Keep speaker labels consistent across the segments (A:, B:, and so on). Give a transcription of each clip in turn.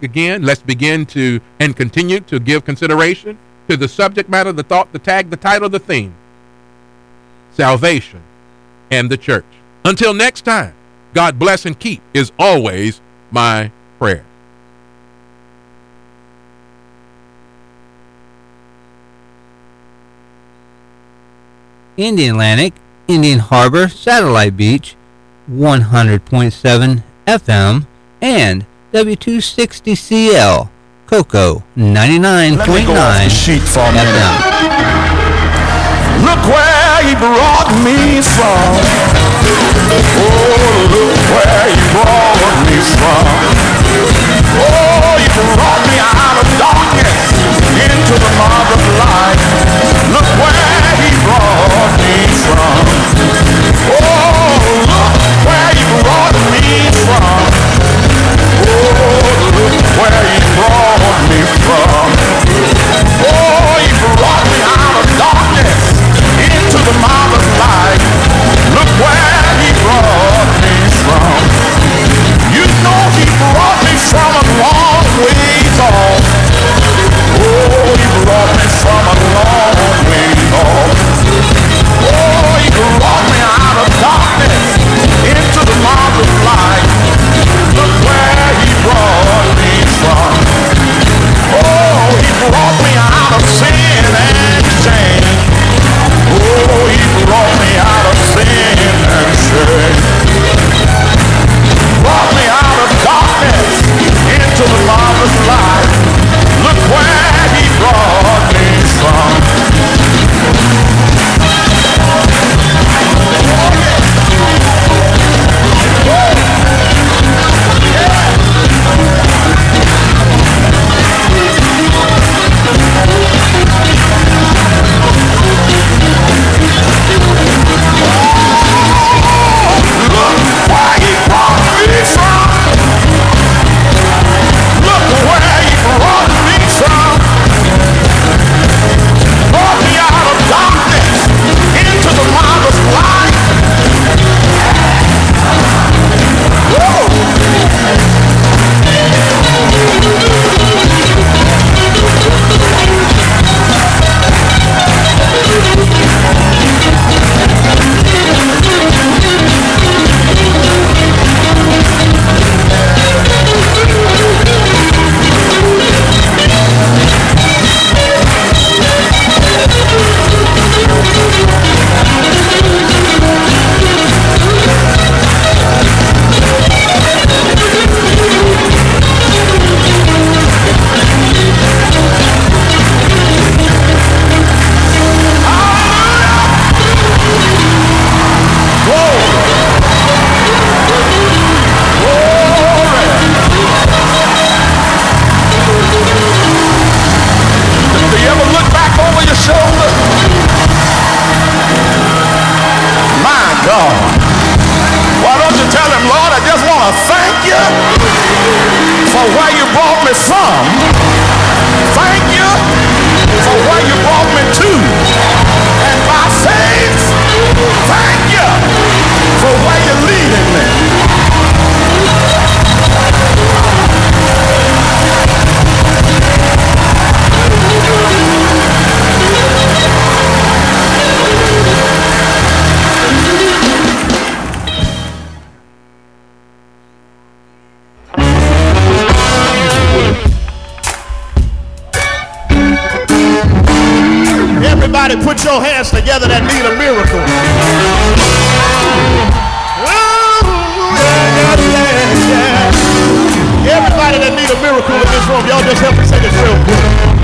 A: again, let's begin to and continue to give consideration to the subject matter, the thought, the tag, the title, the theme: salvation and the church. Until next time, God bless and keep is always my prayer.
B: Indian Atlantic, Indian Harbor, Satellite Beach, 100.7 FM, and W260CL, Cocoa, 99.9 FM.
C: Look where he brought me from. Oh, look where he brought me from. Oh, he brought me out of darkness into the marvelous light. Look where he brought me from. Oh, look where he brought me from. Oh, look where he brought me from. Oh, he brought me out of darkness into the marvelous light. Look where he brought me from. You know he brought me from a long ways off. Oh, he brought me from a long ways off. Oh, he brought me out of darkness into the marvelous light. Look where he brought me from. Oh, he brought me out of sin and shame. Oh, he brought me out of sin and shame. Brought me out of darkness into the marvelous light. Look where he brought me from.
D: Put your hands together that need a miracle. Yeah. Everybody that need a miracle in this room, y'all just help me say this real quick.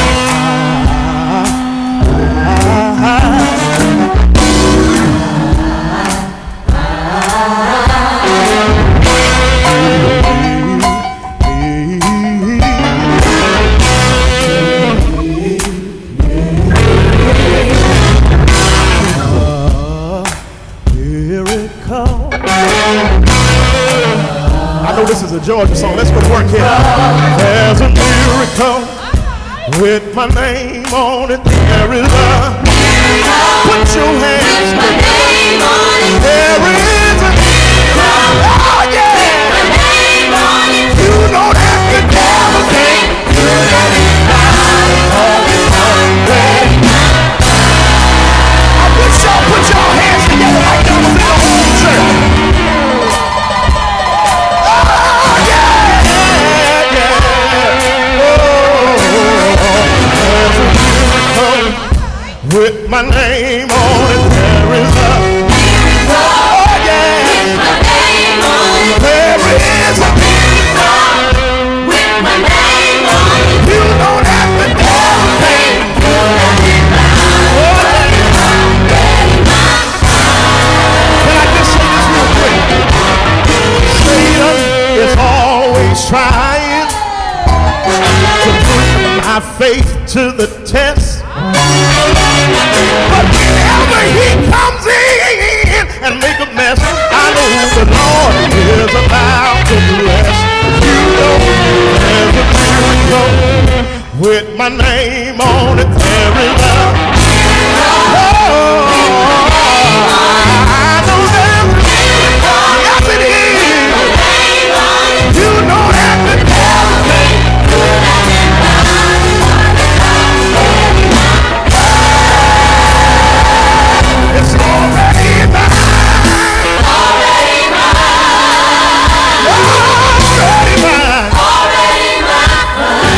D: This is a Georgia song. Let's go to work here. There's a miracle with my name on it. There is a. Put your hands together. There is a. Oh yeah. You don't have to die. faith to the test. But whenever he comes in and make a mess, I know the Lord is about to bless. You know there's a miracle with my name on it. There is love. I know there's a miracle. Yes, it is. You know that the it's already mine. Already mine. Already mine. Already mine.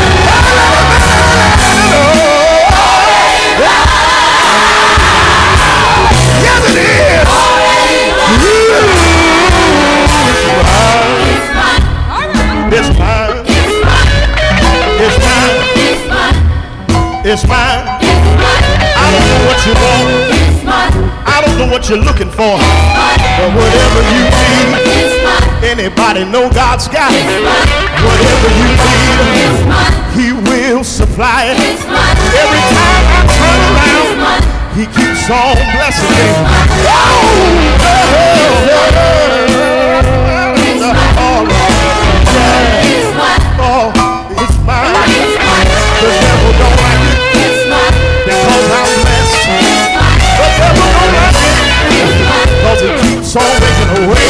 D: Yes, it is. Already mine. It's mine. It's mine. It's mine. I don't know what you want. I don't know what you're looking for. But whatever you need, anybody know God's got it. Whatever you need, he will supply it. Every time I turn around, he keeps on blessing me. Oh, it's mine. The devil don't like it because I'm blessed. The devil don't like it because it keeps on making a way.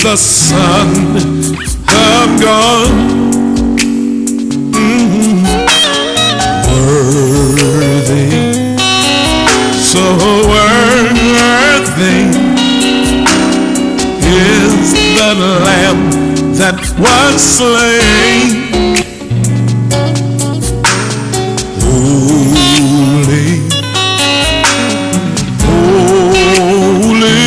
C: the Son of God. Worthy, so worthy is the Lamb that was slain. Holy, holy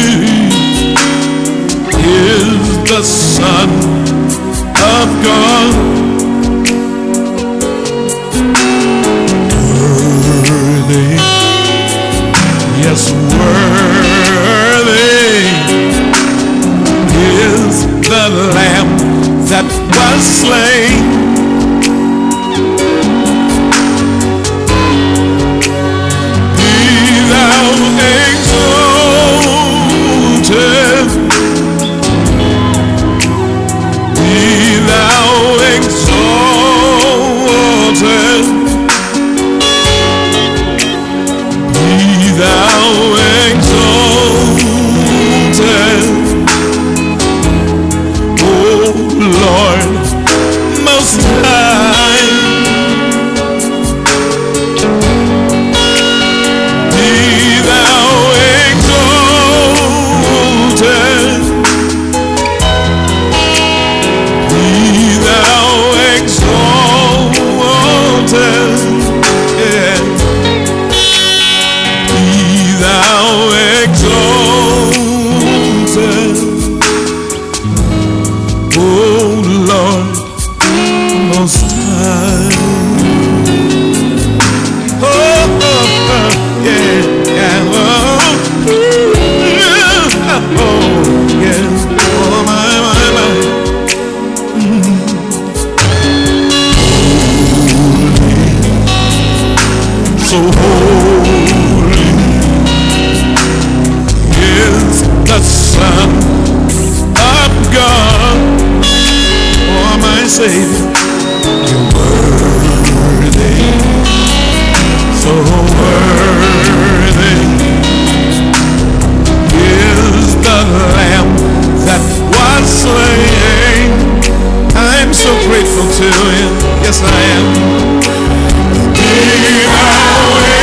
C: is the Son of God. Worthy, yes, worthy is the Lamb that was slain. Be thou exalted, be thou exalted, be thou exalted, O Lord Most High. Be thou exalted, be thou exalted, yeah. Be thou exalted, O Lord Most High. Oh, oh, oh, yeah, yeah, oh, yeah, oh, yeah, oh, my, my. So holy is the Son of God. Oh, my Savior, you're worthy, so worthy is the Lamb that was slain. I'm so grateful to you, yes I am. Be thou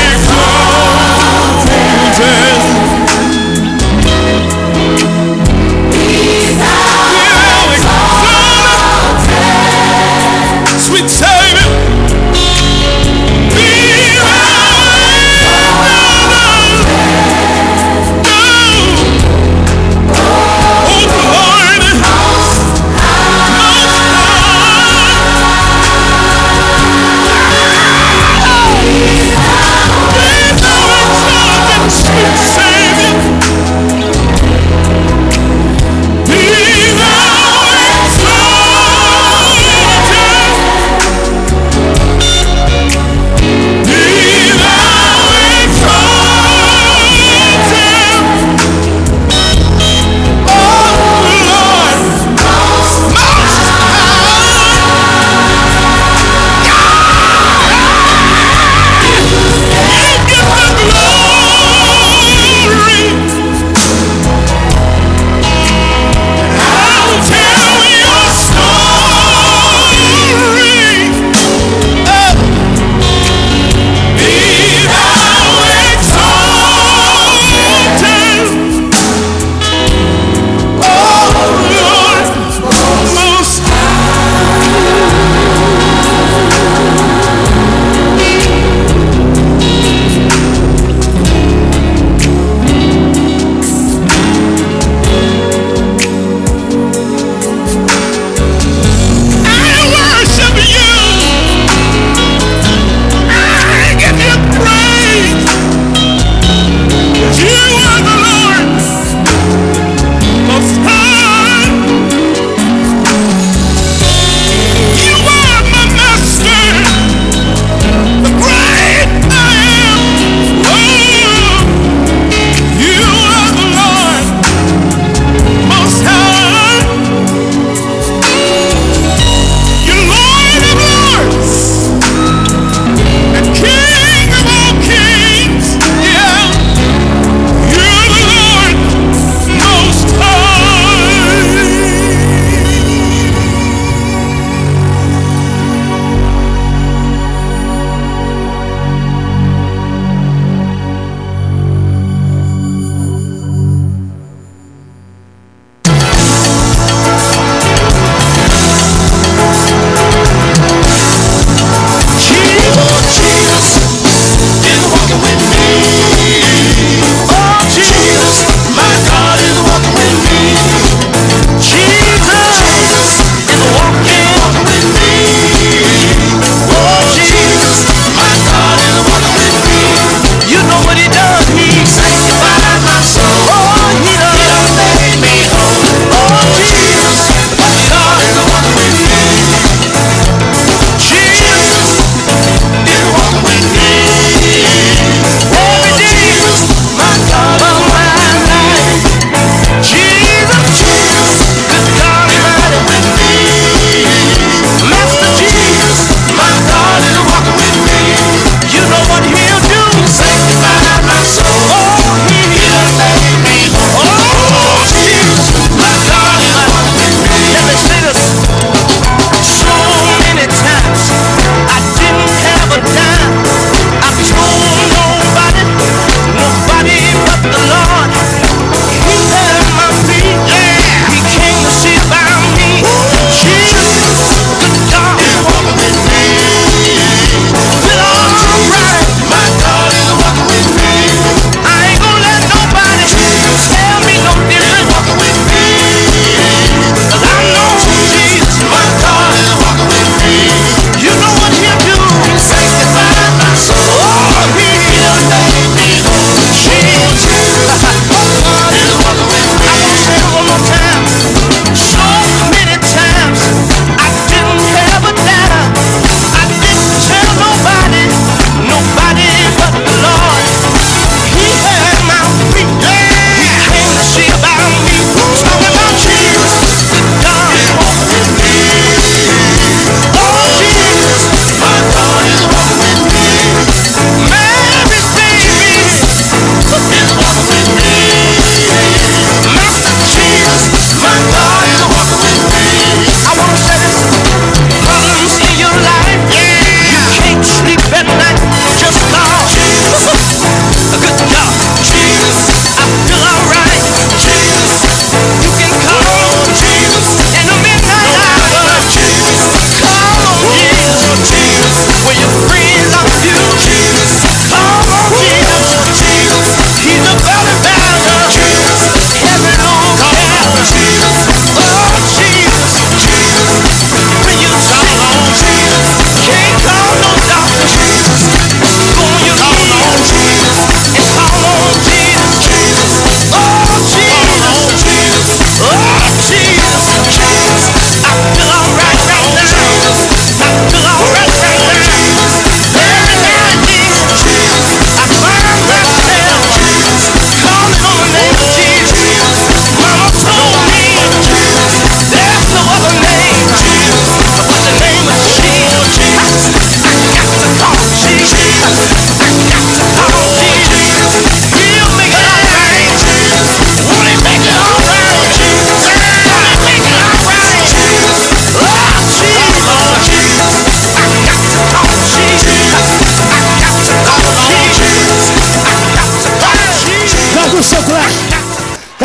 C: exalted, be thou exalted,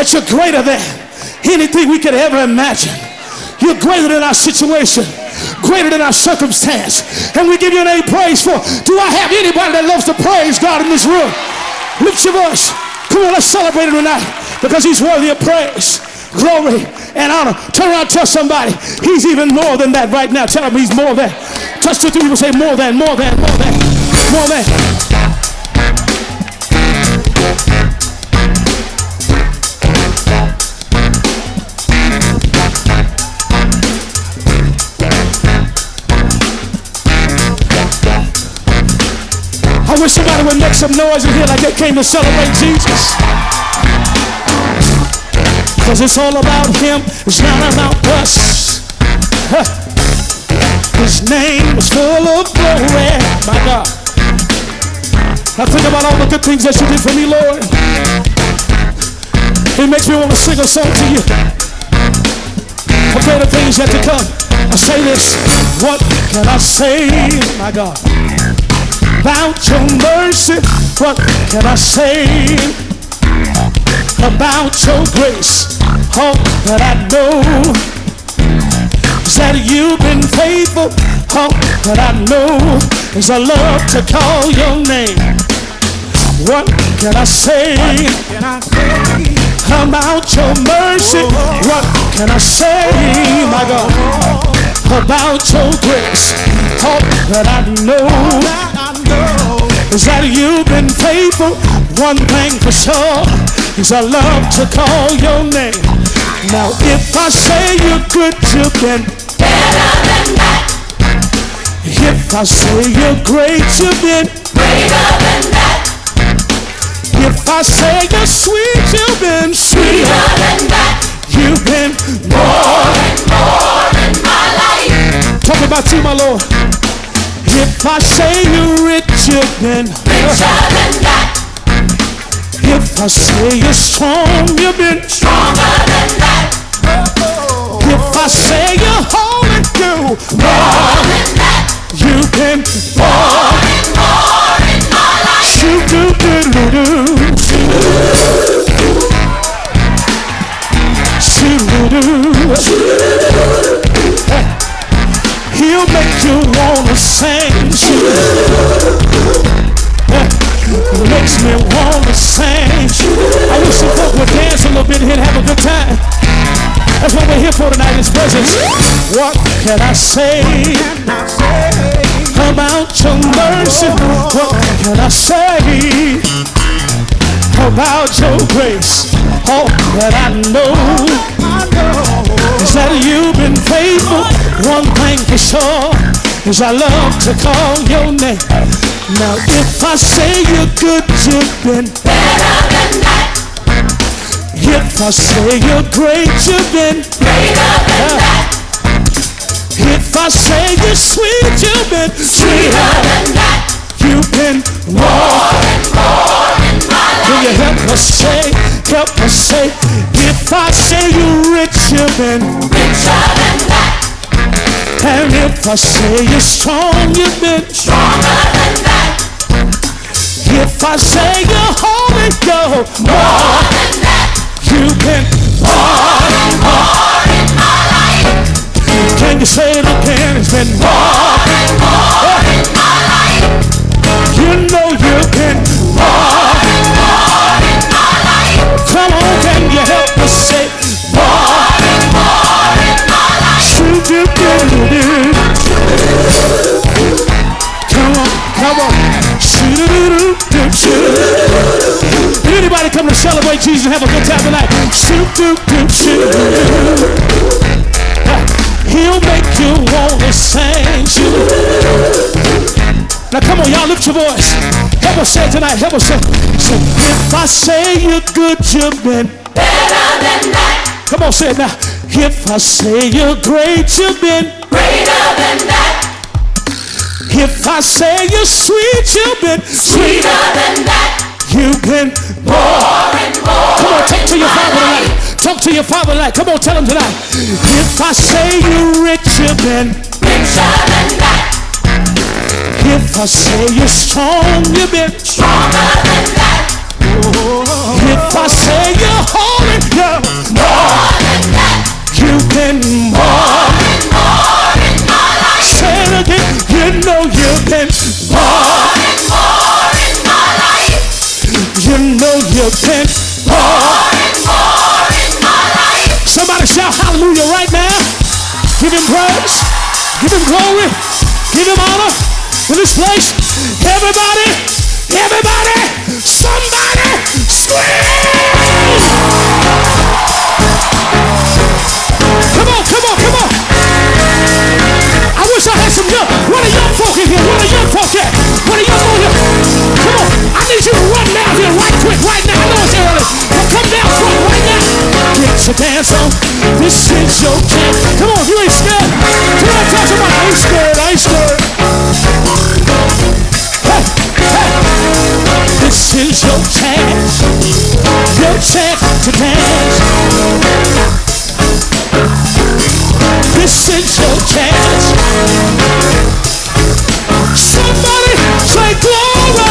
D: that you're greater than anything we could ever imagine. You're greater than our situation, greater than our circumstance. And we give your name praise for. Do I have anybody that loves to praise God in this room? Lift your voice. Come on, let's celebrate him tonight because he's worthy of praise, glory, and honor. Turn around, tell somebody he's even more than that right now. Tell him he's more than. Touch two people, say more than, more than, more than, more than. I wish somebody would make some noise in here like they came to celebrate Jesus. Cause it's all about him, it's not about us. His name is full of glory, my God. I think about all the good things that you did for me, Lord. It makes me want to sing a song to you. For greater things yet to come. I say this, what can I say, my God? About your mercy, what can I say? About your grace, all that I know is that you've been faithful. All that I know is I love to call your name. What can I say? About your mercy, what can I say, my God? About your grace, all that I know is that you've been faithful. One thing for sure is I love to call your name. Now if I say you're good, you've been better than that. If I say you're great, you've been greater than that. If I say you're sweet, you've been sweeter than that. You've been more and more in my life. Talk about you, my Lord. If I say you're rich, you've been richer than that. If I say you're strong, you've been stronger than that. If I say you're holy, you're more than that. You've been more and more in my life. He'll make you wanna sing. Makes me wanna sing. I wish some folk would dance a little bit here and have a good time. That's what we're here for tonight, His presence. What can I say about your mercy? What can I say about your grace? All that I know is that you've been faithful. One thing for sure is I love to call your name. Now if I say you're good, you've been better than that. If I say you're great, you've been greater than that. If I say you're sweet, you've been sweeter than that. You've been more and more in my life. Will you help us say, if I say you're rich, you've been richer than that. And if I say you're strong, you've been stronger than that. If I say you're holy, you're more than that. You've been more and more in my life. Can you say it again? It's been more and more in my life. You know you've been more and more in my life. Come on, can you help us say more and more in my life? Come on. Anybody come to celebrate Jesus and have a good time tonight? He'll make you want to sing. Now come on, y'all, lift your voice. Help us say it tonight. Help us say, if I say you're good, you've been better than that. Come on, say it now. If I say you're great, you've been greater than that. If I say you're sweet, you've been sweeter than that. You've been more and more. Come on, talk to your Father tonight. Talk to your Father tonight. Come on, tell him tonight. If I say you're rich, you've been richer than that. If I say you're strong, you've been stronger than that. If I say you're holy, Hallelujah. You've been more. Say it again. You know you've been more. You know you've been more. Somebody shout hallelujah right now. Give him praise. Give him glory. Give him honor in this place. Everybody, somebody scream. Come on. I wish I had some young. What are young folk in here? What are young folk at? What are young folk here? Come on. I need you to run down here right quick, right now. I know it's early, but come down front right now. Get your dance on. This is your chance. Come on, if you ain't scared. Come on, tell somebody. I ain't scared. Hey. This is your chance to dance. This is your chance. Somebody say glory.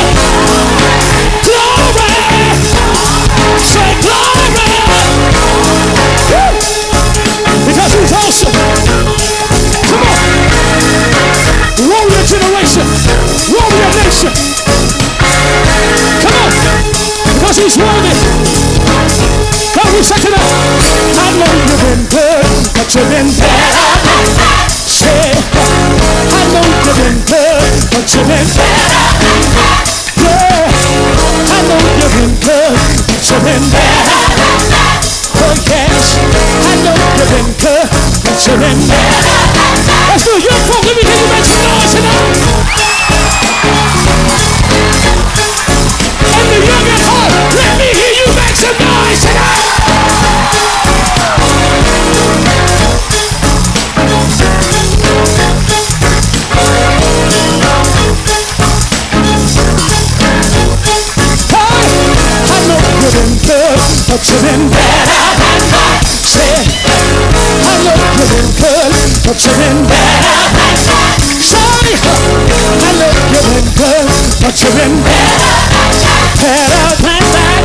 D: Say glory. Woo. Because he's awesome. Come on. Warrior generation. Warrior nation. Come on. Because he's worthy. Come on, check it out. I know you've been good, but you've been better. Say, I know you've been good, but you've been better. Yeah, I know you've been good, but you've been better. Oh yes, I know you've been good, but you've been better. Let's do it, young folk. Let me hear you make some noise tonight. And the young at heart, let me hear you make some noise tonight. But you've been better. Say, I know you've been good, but you've been better. Say, I know you've been good, but you've been better. Better than that.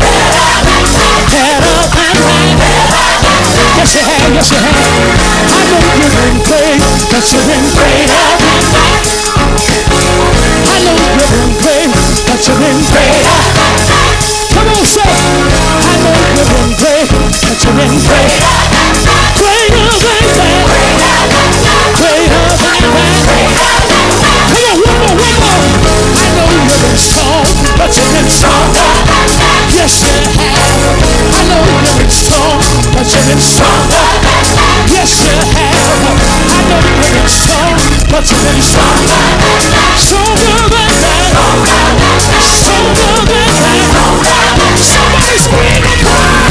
D: Yes you have, yes you have. I know you've been great, but you've been greater. I know you've been great, but you've been greater. Come on, say, I know you've been great, but you've been greater. Greater than that. Greater than that. Come on, one more. I know you've been strong, but you've been stronger. Yes, you have. I know you've been strong, but you've been stronger. Yes, you have. I know you've been strong, but you've been stronger. Stronger than that. Stronger than that. Somebody scream and cry.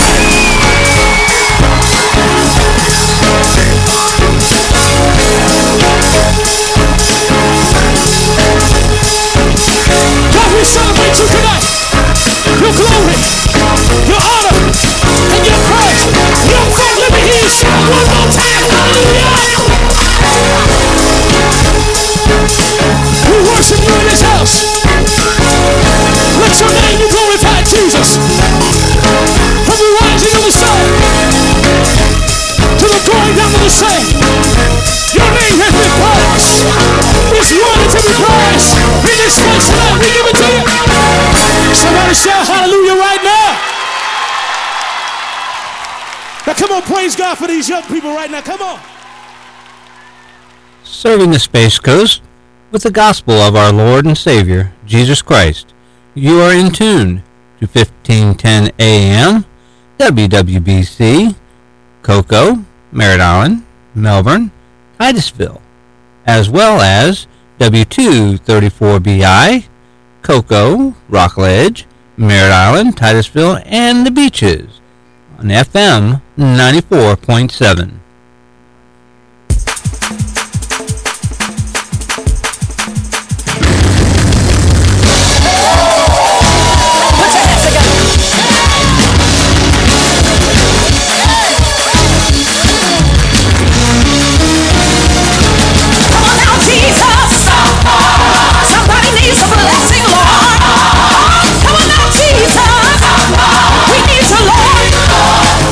D: God, we celebrate you tonight. Your glory, your honor, and your praise. Young folk, let me hear you shout one more time. Hallelujah. We worship you in this house. Let your name be glorified, Jesus. From the rising of the sun to the going down of the same, your name has been praised. It's worthy to be praised. In this place tonight, we give it to you. Somebody shout hallelujah right now. Now come on, praise God for these young people right now. Come on.
B: Serving the Space Coast with the gospel of our Lord and Savior, Jesus Christ. You are in tune to 1510 AM, WWBC, Cocoa, Merritt Island, Melbourne, Titusville, as well as W234BI, Cocoa, Rockledge, Merritt Island, Titusville, and the Beaches on FM 94.7.
E: Come on now, Jesus. We need you, Lord.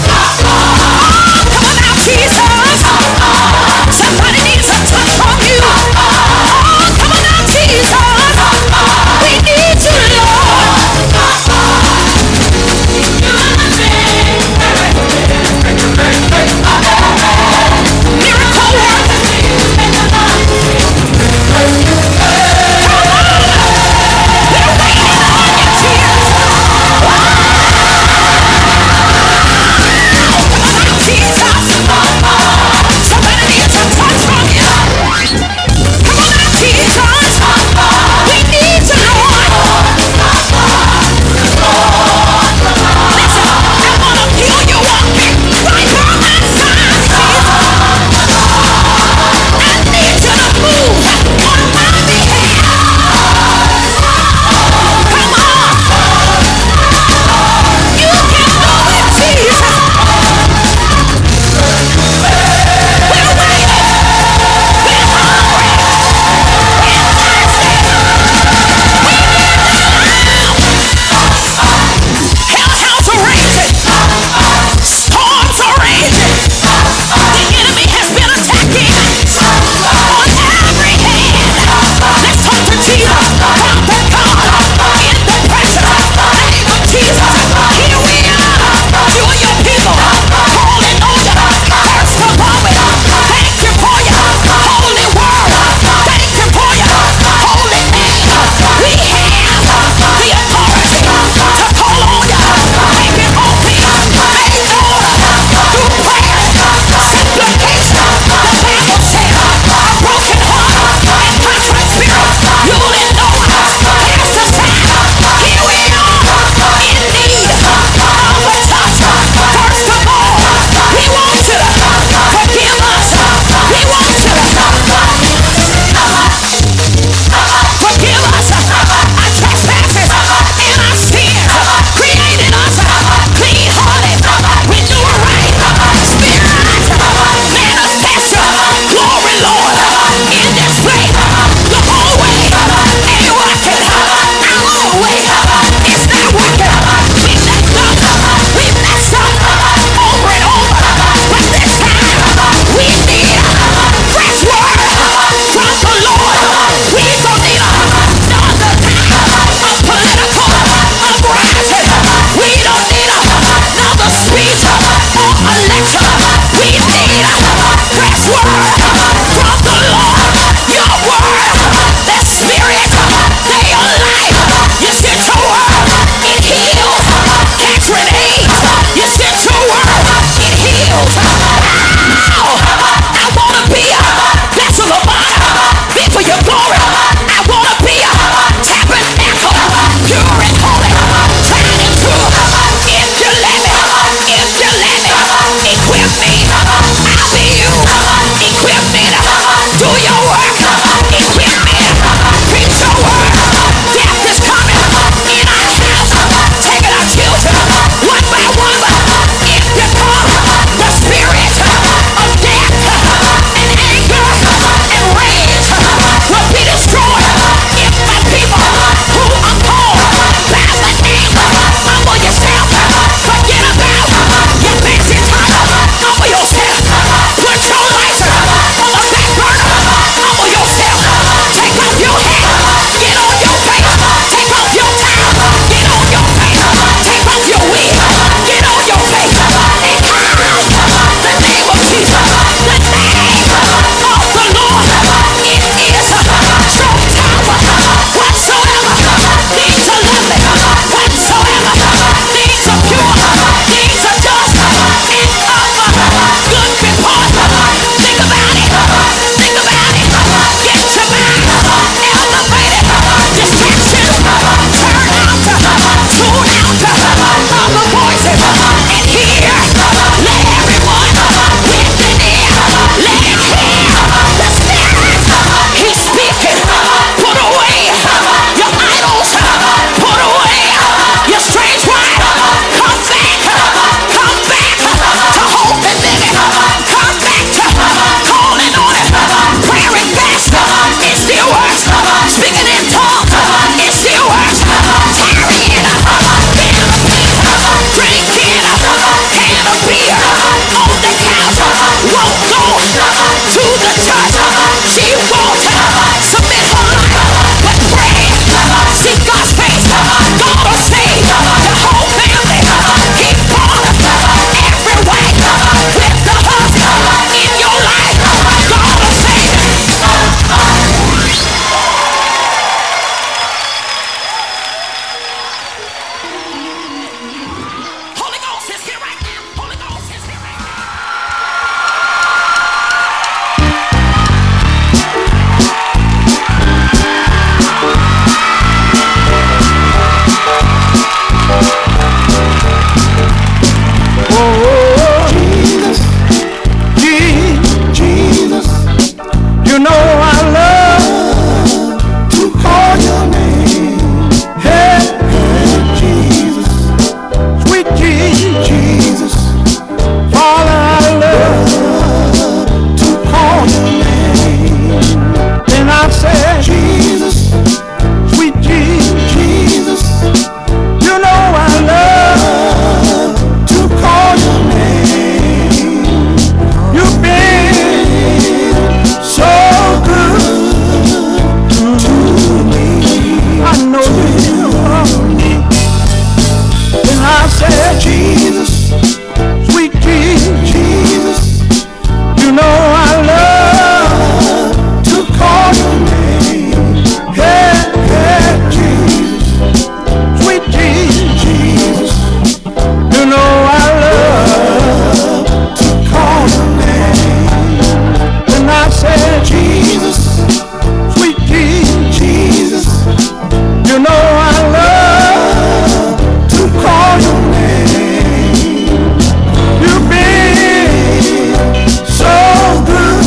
E: church, she won't submit her life, but pray, seek God's face. God will save your whole family. Keep on every way with the husband in your life. God will save you. Holy Ghost is here right now. Holy Ghost is here right now.
D: Jesus, you know I love to call your name. Hey, Jesus, sweet Jesus, Father, I love to call your name. Then I say, Jesus, sweet Jesus, you know I love to call your name. You've been so good to me. I know you love me. Then I said, Jesus, sweet Jesus, you know I love to call your name. Hey, Jesus, sweet Jesus, you know I love to call your name. Then I said, Jesus, sweet Jesus, you know I love to call your name. You've been so good.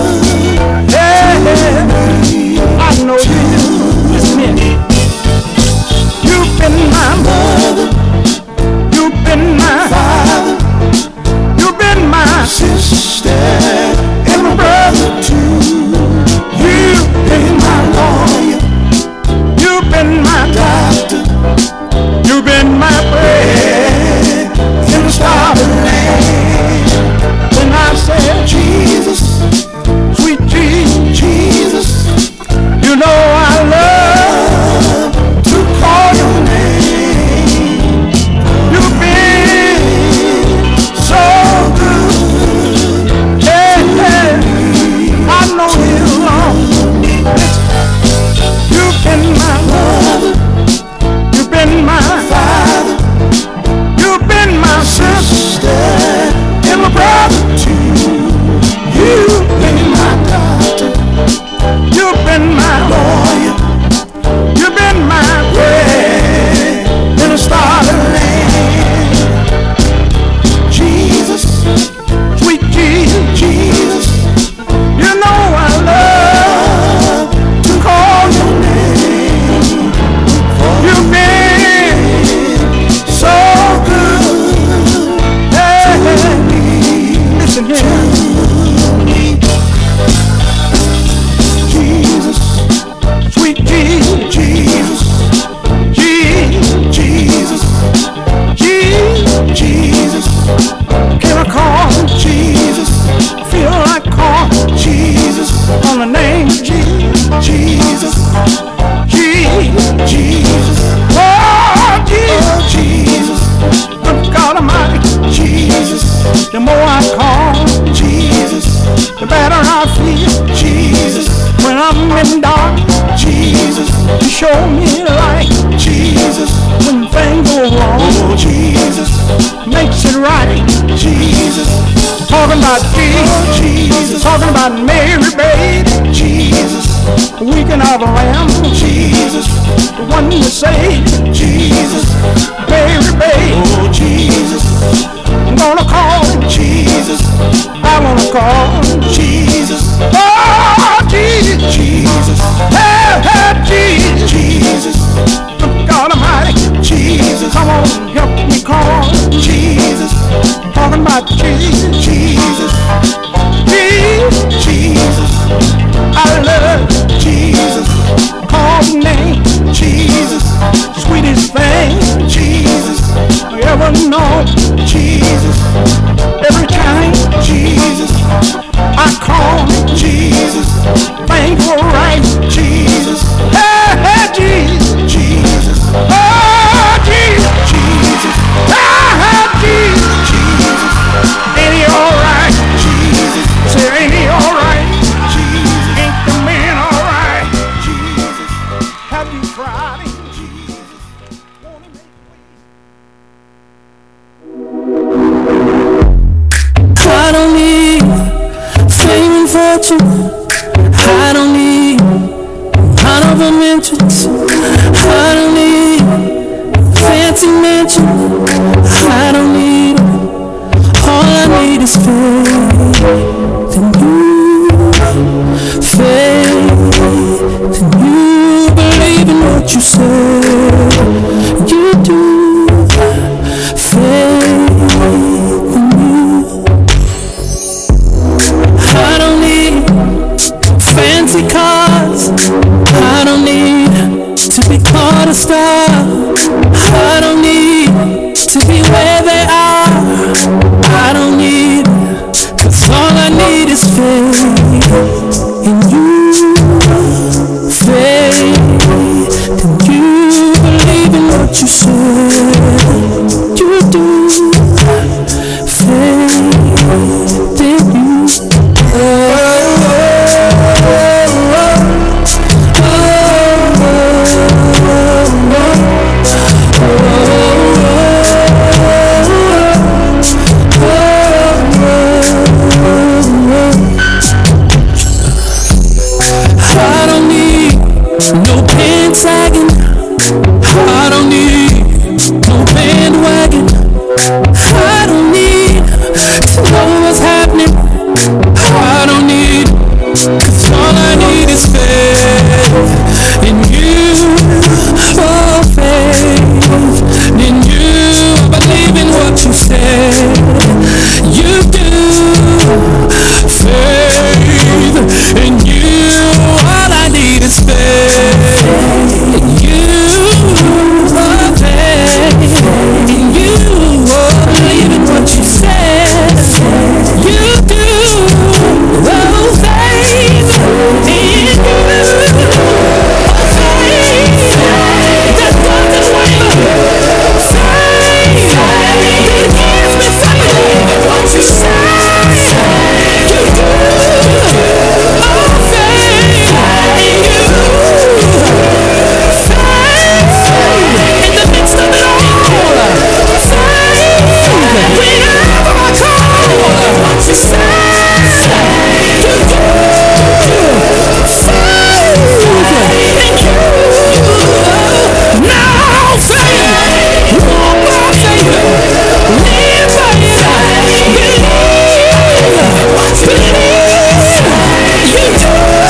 D: Yeah, I know you. Listen here. You've been my mother. You've been my father. You've been my sister and my brother too. You've been my lawyer. You've been my doctor. You've been my bread in the starving land. When I said, Jesus, sweet Jesus, you know I love to call your name. You've been so good. Yeah, I know you long. You've been my mother. You've been my father. You've been my sister and my brother too. You've been my doctor. You've been my lawyer. You've been my bread in a starving land. Jesus, sweet Jesus, you know I love to call your name. You've been so good. Hey, listen here. Jesus, sweet Jesus, Jesus, Jesus, can I call Jesus? Feel like calling Jesus on the name of Jesus, Jesus, oh Jesus, good God Almighty, Jesus. The more I call Jesus, the better I feel, Jesus. When I'm in dark, Jesus, you show me light, Jesus. When things go wrong, Jesus, makes it right, Jesus. Talking about Jesus, talking about Mary, baby, Jesus. Weekend of the Lamb, Jesus. The one you saved, Jesus. Mary, baby, oh Jesus. I'm gonna call Jesus. I wanna call Jesus. Oh Jesus, Jesus. Hey, hey, Jesus, Jesus. God Almighty, Jesus. Come on, help me call Jesus. Talking about Jesus, Jesus, Jesus. I love Jesus. Call the name Jesus. Sweetest thing, Jesus. I ever know, Jesus. Every time, Jesus.
F: mansion. I don't need honorable mentions. I don't need fancy mansion. I don't need all I need is faith in you. Faith in you. Believe in what you say. You do. Faith in you. I don't need fancy cars. I don't need to be called a star. I don't need to be where they are. I don't need, 'cause all I need is faith in you. Faith in you. Believe in what you say. You do. Faith in you. I don't need no pants sagging. I don't need no bandwagon. I don't need to know what's happening. I don't need, 'cause all I need is faith in you. Oh, faith in you. I believe in what you say. You do. Faith in you. All I need is faith in you. Oh, faith in you. Oh, believe in what you say. You do. Oh, faith in you. Oh, faith that doesn't waver. Faith that gives me something. What you say. You do. Oh, faith in you. Faith in the midst of it all. Faith whenever I call. What you say. You do. Faith in you. Now faith. Walk by faith. Live by it. Believe. You do.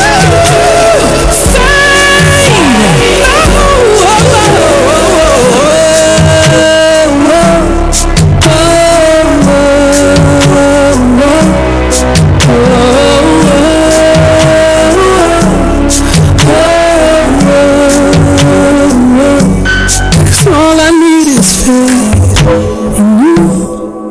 F: All I need is faith in you.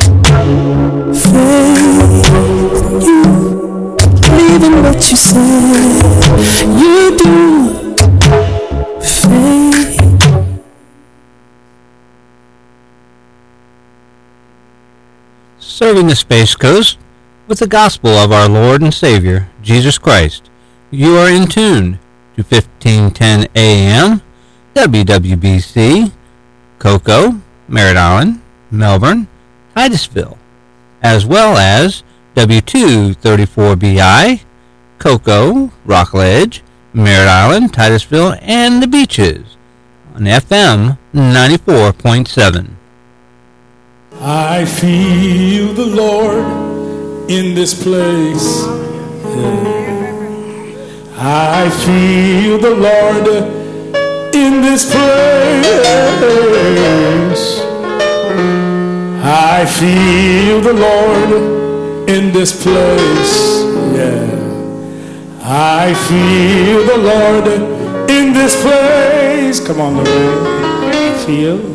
F: Faith in you. Believe in what you say. You do. Faith.
B: Serving the Space Coast with the gospel of our Lord and Savior, Jesus Christ. You are in tune to 1510 AM, WWBC, Cocoa, Merritt Island, Melbourne, Titusville, as well as W234BI, Cocoa, Rockledge, Merritt Island, Titusville, and the Beaches on FM 94.7.
G: I feel the Lord in this place. I feel the Lord in this place. I feel the Lord in this place. Yeah. I feel the Lord in this place. Come on, Lorraine. Feel.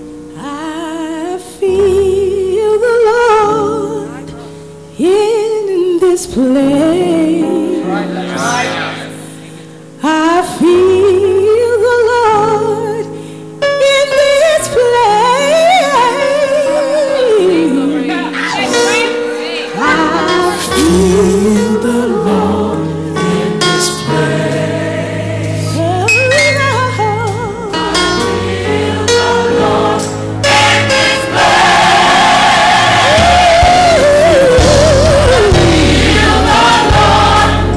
F: In this place, I feel the Lord in this place. I feel the Lord in this place. I feel the Lord in this place.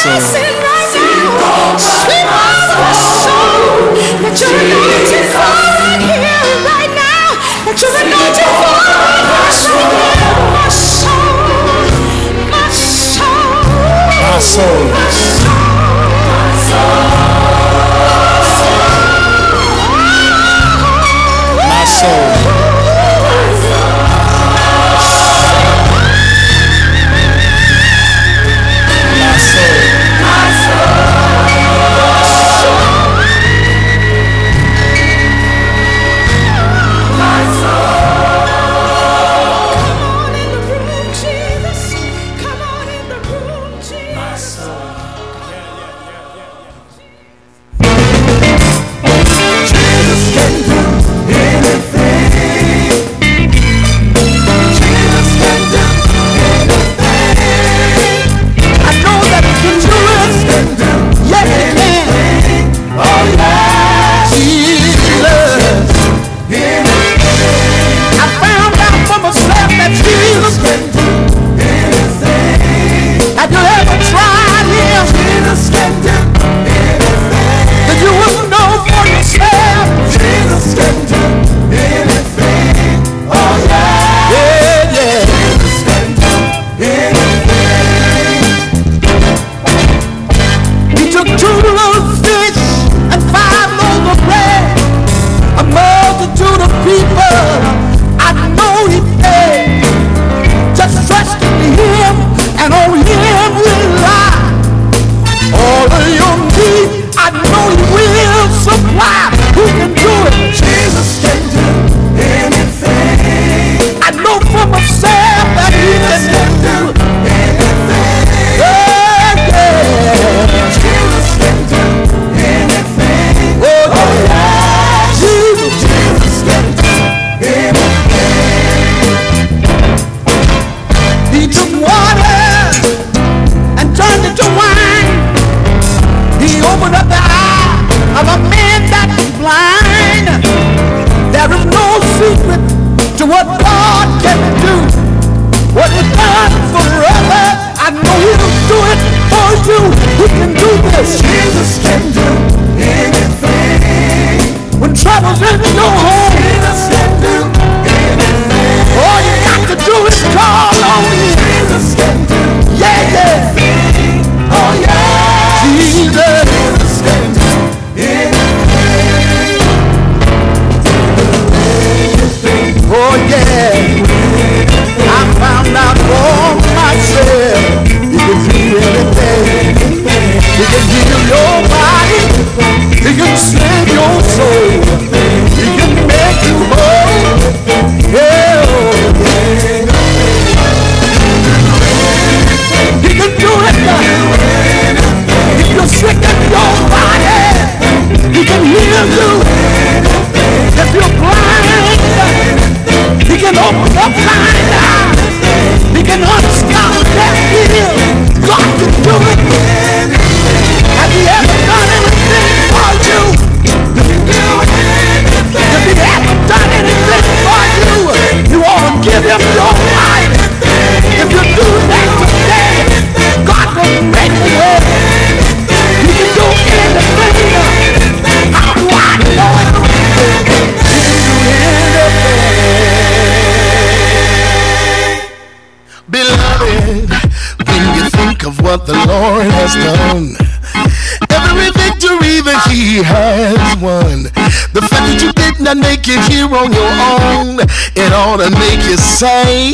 E: blessing right now. Sweet mother of my soul. That you're anointed for right here, right now. That you're anointed for right here. My soul. My soul.
G: My soul.
E: My soul.
G: My soul.
C: What the Lord has done, every victory that He has won, the fact that you did not make it here on your own, it ought to make you say,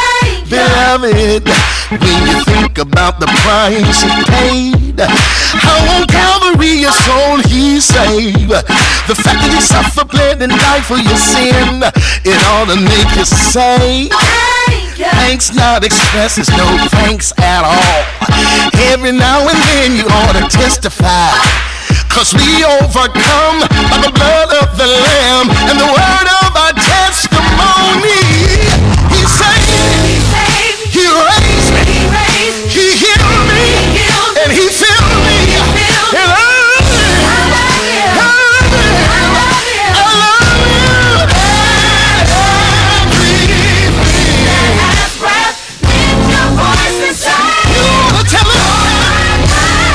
C: beloved, when you think about the price He paid, how on Calvary your soul He saved, the fact that He suffered, bled, and died for your sin, it ought to make you say, thanks not expressed is no thanks at all. Every now and then you ought to testify, 'cause we overcome by the blood of the Lamb and the word of our testimony. He saved, He raised me, He healed me, and He filled me. And I tell it.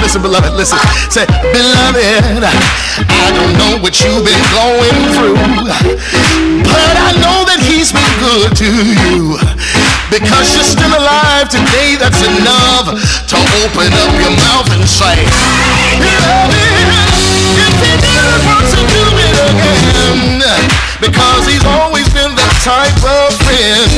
C: listen, beloved, listen. Say, beloved, I don't know what you've been going through, but I know that he's been good to you. Because you're still alive today, that's enough to open up your mouth and say, beloved, if he did it once, he'll do it again. Because he's always been that type of friend